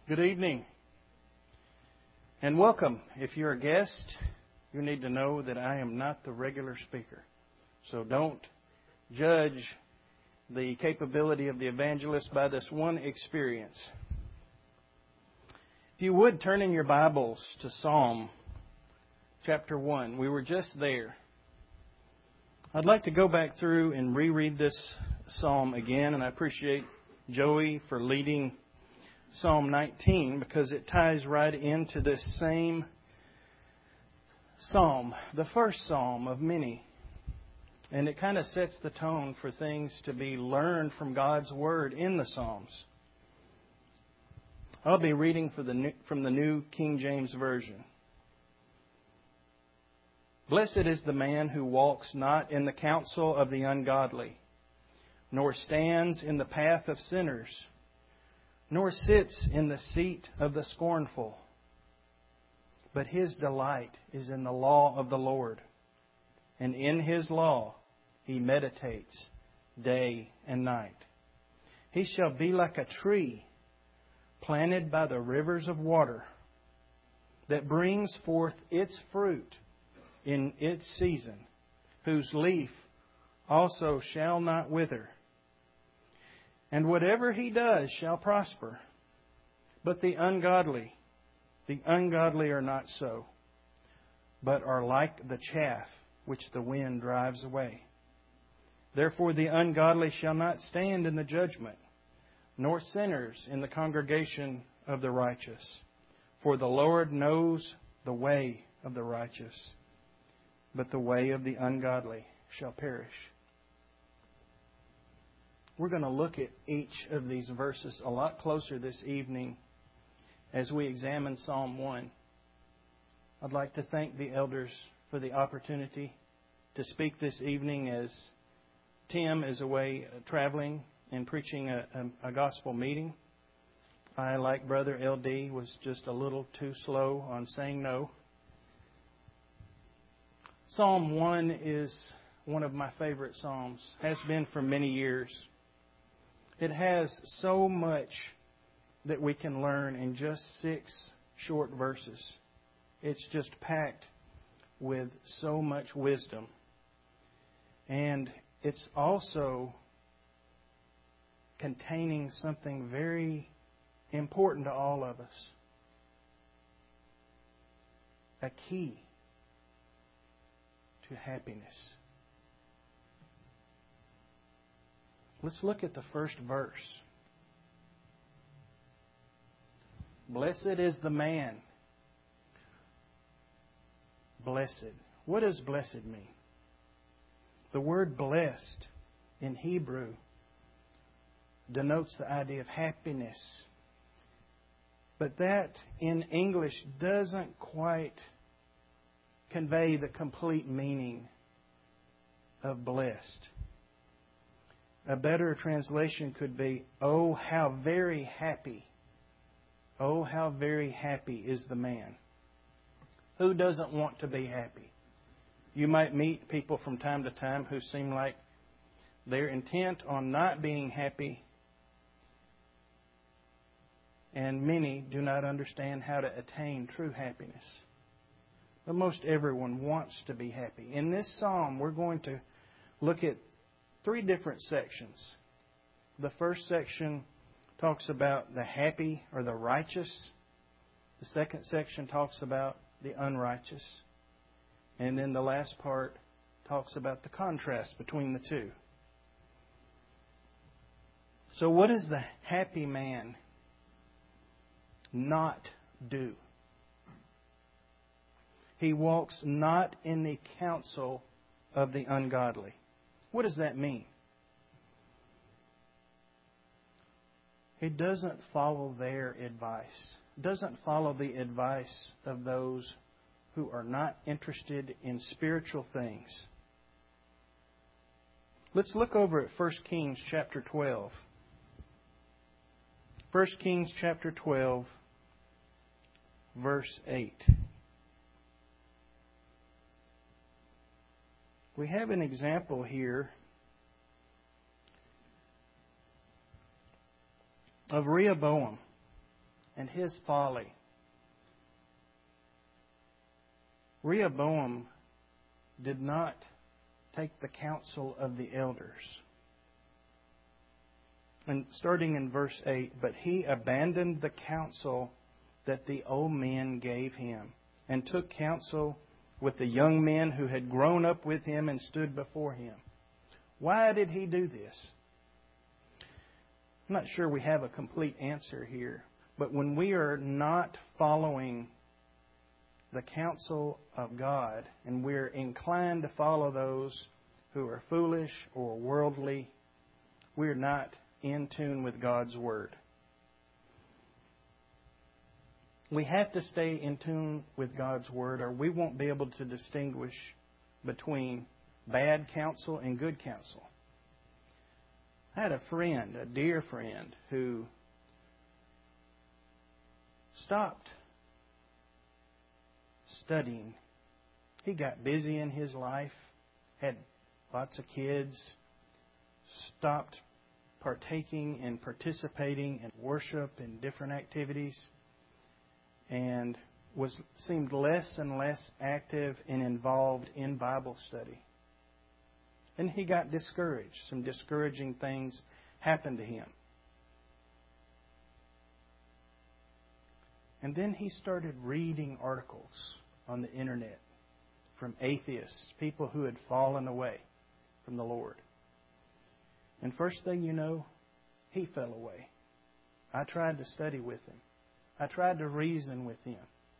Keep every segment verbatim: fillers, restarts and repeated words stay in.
Good evening and welcome. If you're a guest, you need to know that I am not the regular speaker. So don't judge the capability of the evangelist by this one experience. If you would, turn in your Bibles to Psalm chapter one. We were just there. I'd like to go back through and reread this psalm again, and I appreciate Joey for leading Psalm nineteen because it ties right into this same psalm, the first psalm of many. And it kind of sets the tone for things to be learned from God's Word in the Psalms. I'll be reading for the new, from the New King James Version. Blessed is the man who walks not in the counsel of the ungodly, nor stands in the path of sinners, nor sits in the seat of the scornful. But his delight is in the law of the Lord, and in His law he meditates day and night. He shall be like a tree planted by the rivers of water, that brings forth its fruit in its season, whose leaf also shall not wither. And whatever he does shall prosper. But the ungodly, the ungodly are not so, but are like the chaff which the wind drives away. Therefore the ungodly shall not stand in the judgment, nor sinners in the congregation of the righteous. For the Lord knows the way of the righteous, but the way of the ungodly shall perish. We're going to look at each of these verses a lot closer this evening as we examine Psalm one. I'd like to thank the elders for the opportunity to speak this evening as Tim is away uh, traveling and preaching a, a, a gospel meeting. I, like Brother L D, was just a little too slow on saying no. Psalm one is one of my favorite psalms, has been for many years. It has so much that we can learn in just six short verses. It's just packed with so much wisdom. And it's also containing something very important to all of us. A key to happiness. Let's look at the first verse. Blessed is the man. Blessed. What does blessed mean? The word blessed in Hebrew denotes the idea of happiness. But that in English doesn't quite convey the complete meaning of blessed. A better translation could be, oh, how very happy. Oh, how very happy is the man. Who doesn't want to be happy? You might meet people from time to time who seem like they're intent on not being happy, and many do not understand how to attain true happiness. But most everyone wants to be happy. In this psalm, we're going to look at three different sections. The first section talks about the happy or the righteous. The second section talks about the unrighteous. And then the last part talks about the contrast between the two. So what does the happy man not do? He walks not in the counsel of the ungodly. What does that mean? He doesn't follow their advice. Doesn't follow the advice of those who are not interested in spiritual things. Let's look over at First Kings chapter twelve. First Kings chapter twelve, verse eight. We have an example here of Rehoboam. and his folly. Rehoboam did not take the counsel of the elders. And starting in verse eight, but he abandoned the counsel that the old men gave him, and took counsel with the young men who had grown up with him and stood before him. Why did he do this? I'm not sure we have a complete answer here, but when we are not following the counsel of God, and we're inclined to follow those who are foolish or worldly, we're not in tune with God's Word. We have to stay in tune with God's Word, or we won't be able to distinguish between bad counsel and good counsel. I had a friend, a dear friend, who stopped studying. He got busy in his life, had lots of kids, stopped partaking and participating in worship and different activities, and was seemed less and less active and involved in Bible study. And he got discouraged. Some discouraging things happened to him. And then he started reading articles on the internet from atheists, people who had fallen away from the Lord. And first thing you know, he fell away. I tried to study with him. I tried to reason with him.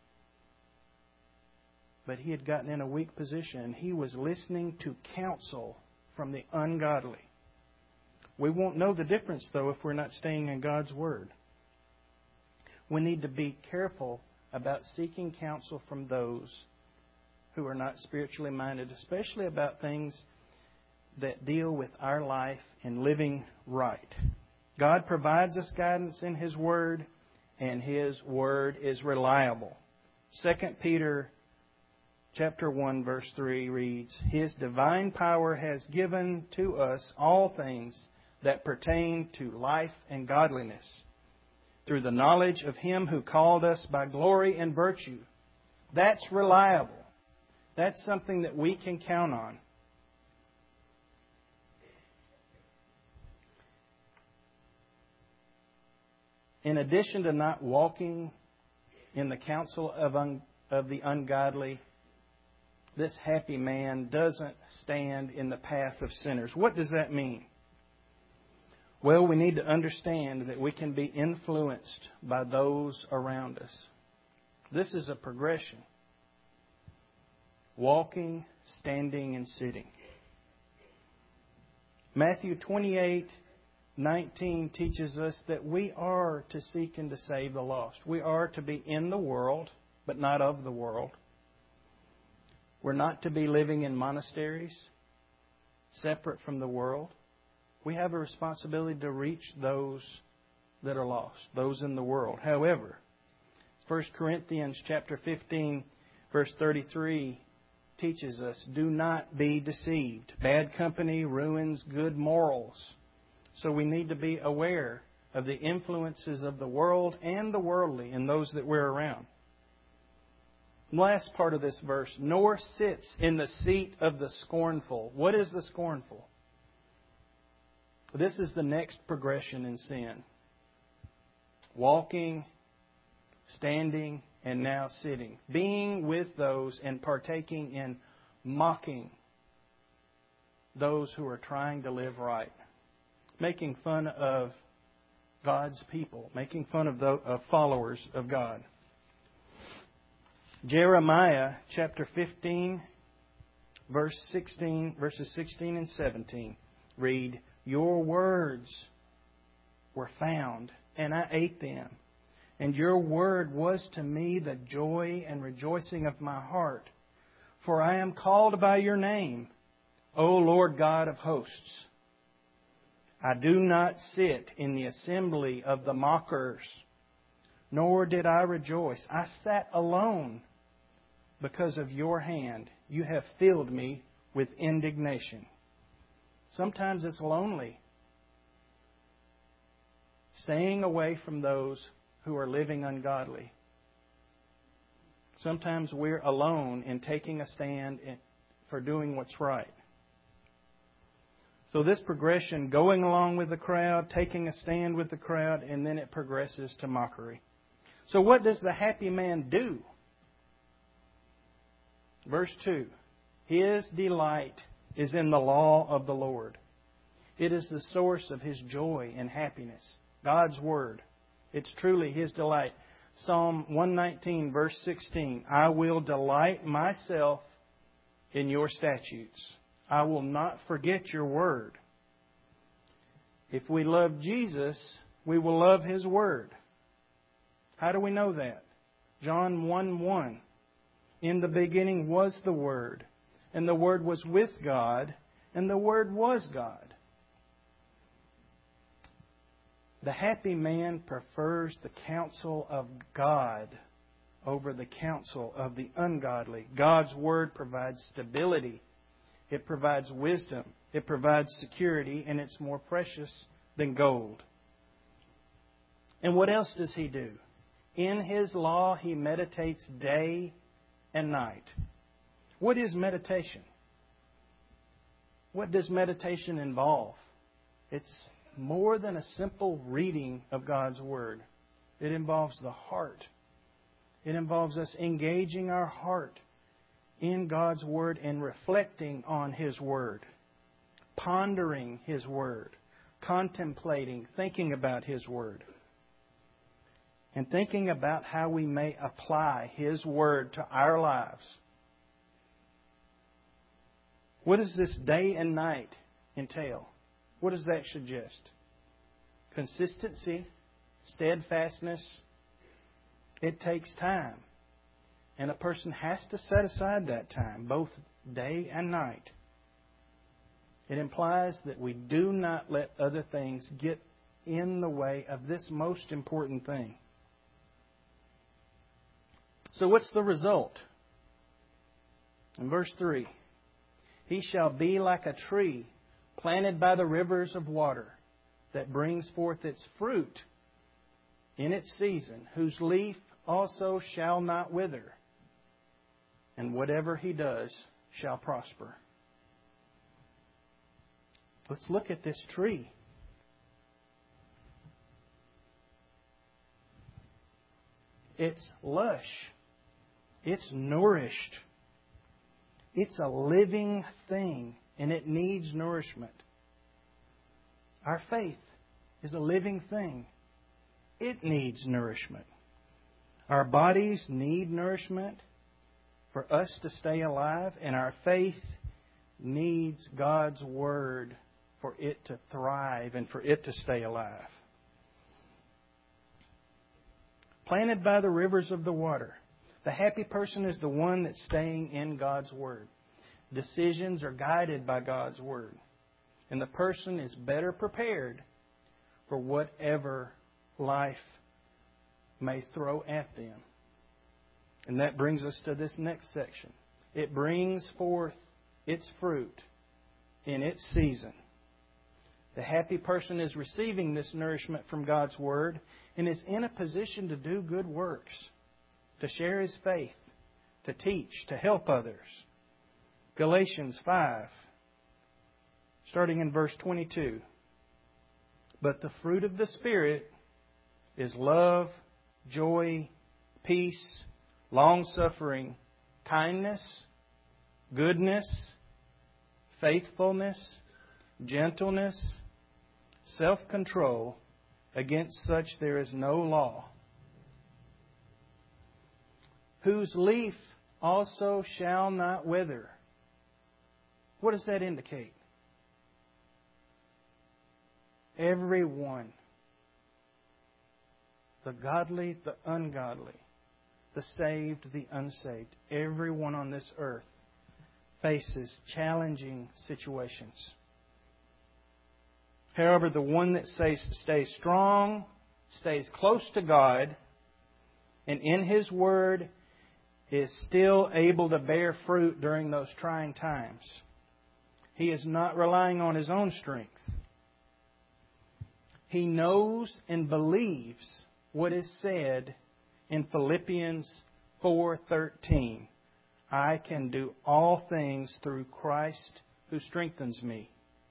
But he had gotten in a weak position. He was listening to counsel from the ungodly. We won't know the difference, though, if we're not staying in God's Word. We need to be careful about seeking counsel from those who are not spiritually minded, especially about things that deal with our life and living right. God provides us guidance in His Word, and His Word is reliable. Second Peter chapter one, verse three reads, His divine power has given to us all things that pertain to life and godliness, through the knowledge of Him who called us by glory and virtue. That's reliable. That's something that we can count on. In addition to not walking in the counsel of, un, of the ungodly, this happy man doesn't stand in the path of sinners. What does that mean? Well, we need to understand that we can be influenced by those around us. This is a progression. Walking, standing, and sitting. Matthew twenty-eight nineteen teaches us that we are to seek and to save the lost. We are to be in the world, but not of the world. We're not to be living in monasteries, separate from the world. We have a responsibility to reach those that are lost, those in the world. However, First Corinthians chapter fifteen, verse thirty-three teaches us, do not be deceived. Bad company ruins good morals. So we need to be aware of the influences of the world and the worldly in those that we're around. Last part of this verse, nor sits in the seat of the scornful. What is the scornful? This is the next progression in sin. Walking, standing, and now sitting. Being with those and partaking in mocking those who are trying to live right. Making fun of God's people. Making fun of the of followers of God. Jeremiah chapter fifteen, verse sixteen, verses sixteen and seventeen read, Your words were found, and I ate them. And your word was to me the joy and rejoicing of my heart. For I am called by your name, O Lord God of hosts. I do not sit in the assembly of the mockers, nor did I rejoice. I sat alone because of your hand. You have filled me with indignation. Sometimes it's lonely. Staying away from those who are living ungodly. Sometimes we're alone in taking a stand for doing what's right. So this progression, going along with the crowd, taking a stand with the crowd, and then it progresses to mockery. So what does the happy man do? Verse two. His delight is in the law of the Lord. It is the source of his joy and happiness. God's Word. It's truly his delight. Psalm one nineteen, verse sixteen. I will delight myself in your statutes. I will not forget your word. If we love Jesus, we will love His Word. How do we know that? John one one. In the beginning was the Word, and the Word was with God, and the Word was God. The happy man prefers the counsel of God over the counsel of the ungodly. God's Word provides stability. It provides wisdom. It provides security, and it's more precious than gold. And what else does he do? In His law, he meditates day and night. What is meditation? What does meditation involve? It's more than a simple reading of God's Word. It involves the heart. It involves us engaging our heart in God's Word and reflecting on His Word, pondering His Word, contemplating, thinking about His Word, and thinking about how we may apply His Word to our lives. What does this day and night entail? What does that suggest? Consistency, steadfastness. It takes time. And a person has to set aside that time, both day and night. It implies that we do not let other things get in the way of this most important thing. So what's the result? In verse three, he shall be like a tree planted by the rivers of water that brings forth its fruit in its season, whose leaf also shall not wither, and whatever he does shall prosper. Let's look at this tree. It's lush. It's nourished. It's a living thing, and it needs nourishment. Our faith is a living thing. It needs nourishment. Our bodies need nourishment for us to stay alive, and our faith needs God's Word for it to thrive and for it to stay alive. Planted by the rivers of the water. The happy person is the one that's staying in God's Word. Decisions are guided by God's Word. And the person is better prepared for whatever life may throw at them. And that brings us to this next section. It brings forth its fruit in its season. The happy person is receiving this nourishment from God's Word and is in a position to do good works, to share his faith, to teach, to help others. Galatians five, starting in verse twenty-two. But the fruit of the Spirit is love, joy, peace, long-suffering, kindness, goodness, faithfulness, gentleness, self-control. Against such there is no law. Whose leaf also shall not wither. What does that indicate? Everyone, the godly, the ungodly, the saved, the unsaved, everyone on this earth faces challenging situations. However, the one that stays, stays strong, stays close to God, and in His Word is still able to bear fruit during those trying times. He is not relying on his own strength. He knows and believes what is said in Philippians four thirteen. I can do all things through Christ who strengthens me.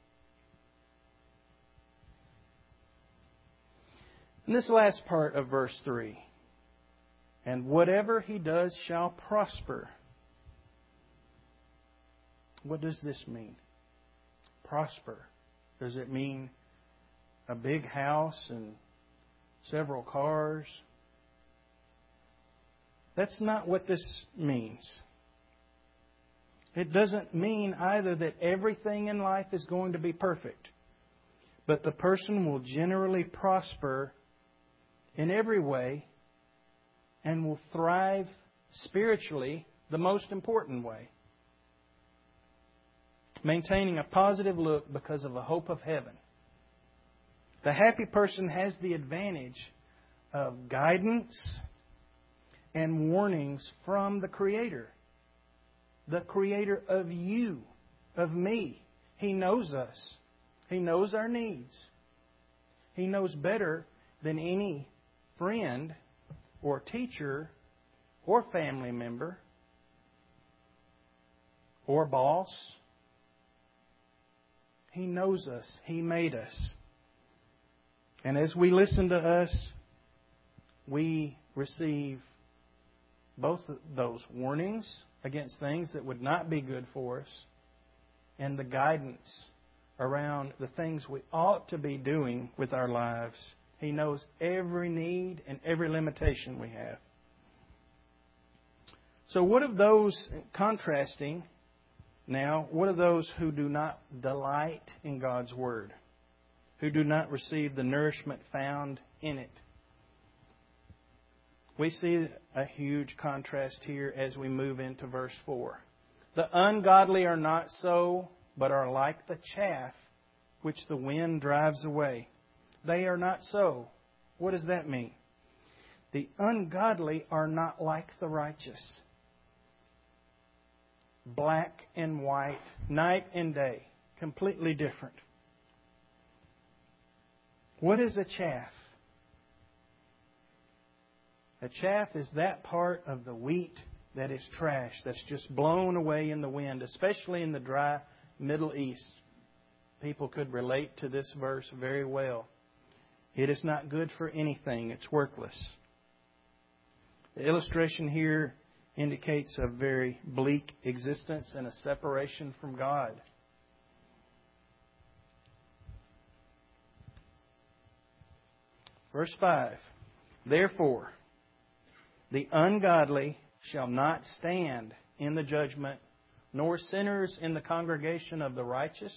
And this last part of verse three. And whatever he does shall prosper. What does this mean? Prosper. Does it mean a big house and several cars? That's not what this means. It doesn't mean either that everything in life is going to be perfect, but the person will generally prosper in every way and will thrive spiritually the most important way. Maintaining a positive look because of a hope of heaven. The happy person has the advantage of guidance and warnings from the Creator. The Creator of you, of me. He knows us. He knows our needs. He knows better than any friend or teacher or family member or boss. He knows us. He made us. And as we listen to us, we receive both those warnings against things that would not be good for us and the guidance around the things we ought to be doing with our lives. He knows every need and every limitation we have. So what of those, contrasting now, what of those who do not delight in God's Word? Who do not receive the nourishment found in it? We see a huge contrast here as we move into verse four. The ungodly are not so, but are like the chaff which the wind drives away. They are not so. What does that mean? The ungodly are not like the righteous. Black and white, night and day, completely different. What is a chaff? A chaff is that part of the wheat that is trash, that's just blown away in the wind, especially in the dry Middle East. People could relate to this verse very well. It is not good for anything. It's worthless. The illustration here indicates a very bleak existence and a separation from God. Verse five. Therefore, the ungodly shall not stand in the judgment, nor sinners in the congregation of the righteous.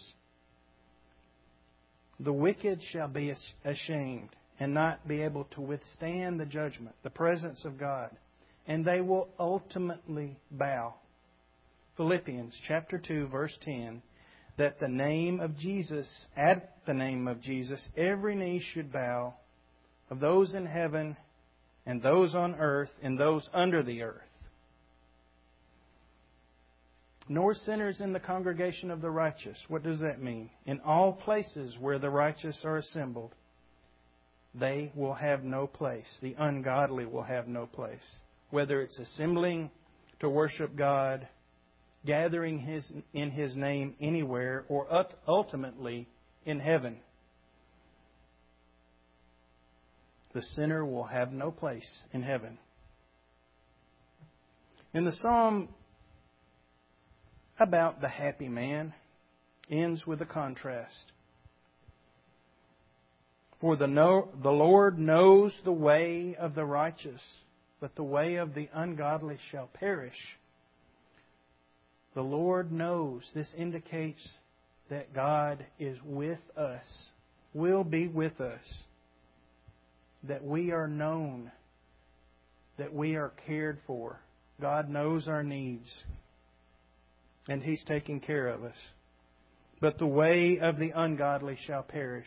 The wicked shall be ashamed and not be able to withstand the judgment, the presence of God, and they will ultimately bow. Philippians chapter two, verse ten, that the name of Jesus, at the name of Jesus, every knee should bow, of those in heaven and those on earth and those under the earth. Nor sinners in the congregation of the righteous. What does that mean? In all places where the righteous are assembled, they will have no place. The ungodly will have no place. Whether it's assembling to worship God, gathering his, in His name anywhere, or ultimately in heaven. The sinner will have no place in heaven. In the psalm about the happy man, ends with a contrast. For the, know, the Lord knows the way of the righteous, but the way of the ungodly shall perish. The Lord knows. This indicates that God is with us, will be with us, that we are known, that we are cared for. God knows our needs, and He's taking care of us. But the way of the ungodly shall perish.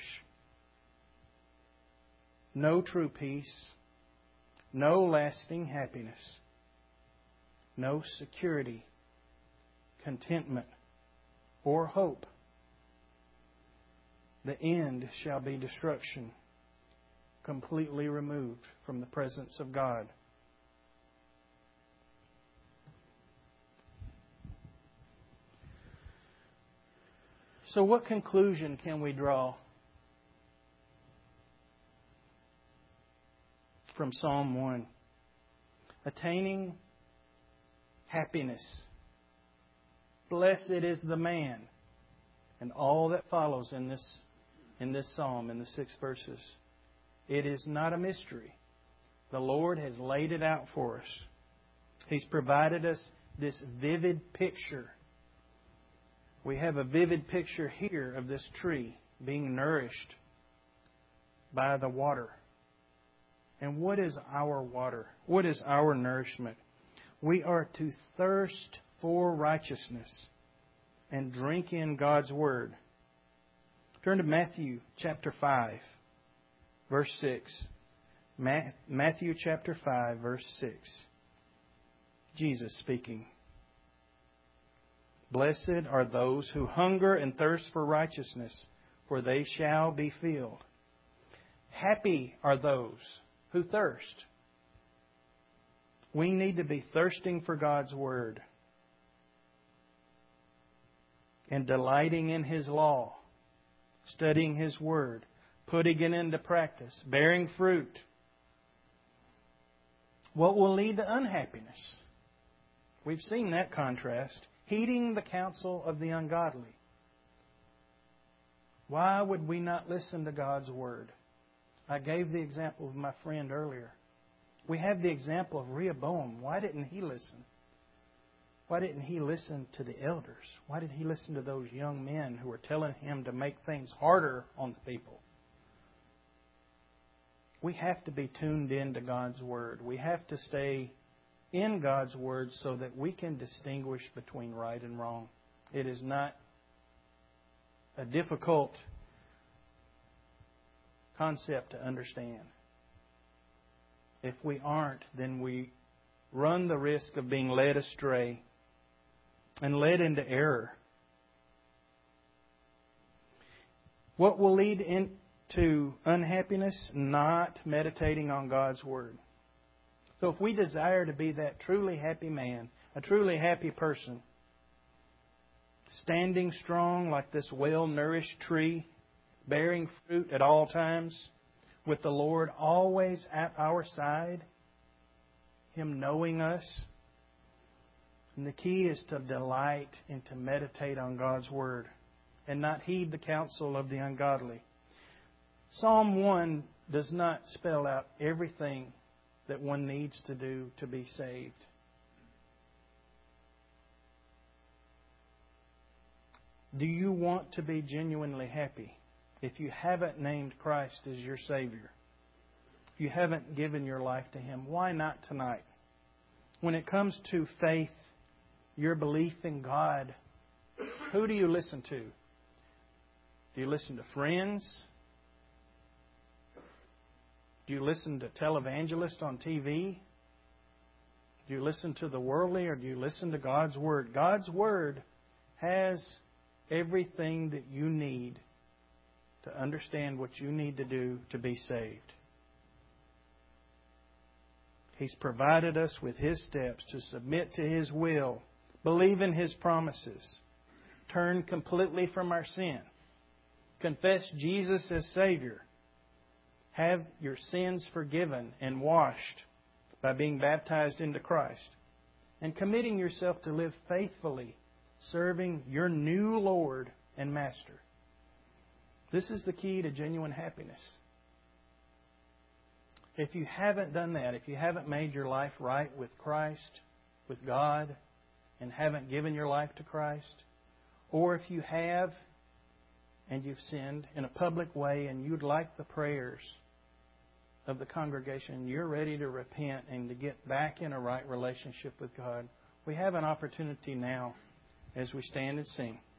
No true peace, no lasting happiness, no security, contentment, or hope. The end shall be destruction, completely removed from the presence of God. So what conclusion can we draw from Psalm one? Attaining happiness. Blessed is the man. And all that follows in this, in this psalm, in the six verses. It is not a mystery. The Lord has laid it out for us. He's provided us this vivid picture. We have a vivid picture here of this tree being nourished by the water. And what is our water? What is our nourishment? We are to thirst for righteousness and drink in God's Word. Turn to Matthew chapter five, verse six. Matthew chapter five, verse six. Jesus speaking. Blessed are those who hunger and thirst for righteousness, for they shall be filled. Happy are those who thirst. We need to be thirsting for God's Word and delighting in His law, studying His Word, putting it into practice, bearing fruit. What will lead to unhappiness? We've seen that contrast. Heeding the counsel of the ungodly. Why would we not listen to God's Word? I gave the example of my friend earlier. We have the example of Rehoboam. Why didn't he listen? Why didn't he listen to the elders? Why did he listen to those young men who were telling him to make things harder on the people? We have to be tuned in to God's Word. We have to stay in God's Word so that we can distinguish between right and wrong. It is not a difficult concept to understand. If we aren't, then we run the risk of being led astray and led into error. What will lead into unhappiness? Not meditating on God's Word. So if we desire to be that truly happy man, a truly happy person, standing strong like this well-nourished tree, bearing fruit at all times, with the Lord always at our side, Him knowing us, and the key is to delight and to meditate on God's Word and not heed the counsel of the ungodly. Psalm one does not spell out everything that one needs to do to be saved. Do you want to be genuinely happy? If you haven't named Christ as your Savior, if you haven't given your life to Him, why not tonight? When it comes to faith, your belief in God, who do you listen to? Do you listen to friends? Do you listen to televangelists on T V? Do you listen to the worldly, or do you listen to God's Word? God's Word has everything that you need to understand what you need to do to be saved. He's provided us with His steps to submit to His will, believe in His promises, turn completely from our sin, confess Jesus as Savior, have your sins forgiven and washed by being baptized into Christ, and committing yourself to live faithfully, serving your new Lord and Master. This is the key to genuine happiness. If you haven't done that, if you haven't made your life right with Christ, with God, and haven't given your life to Christ, or if you have and you've sinned in a public way and you'd like the prayers of the congregation, you're ready to repent and to get back in a right relationship with God, we have an opportunity now as we stand and sing.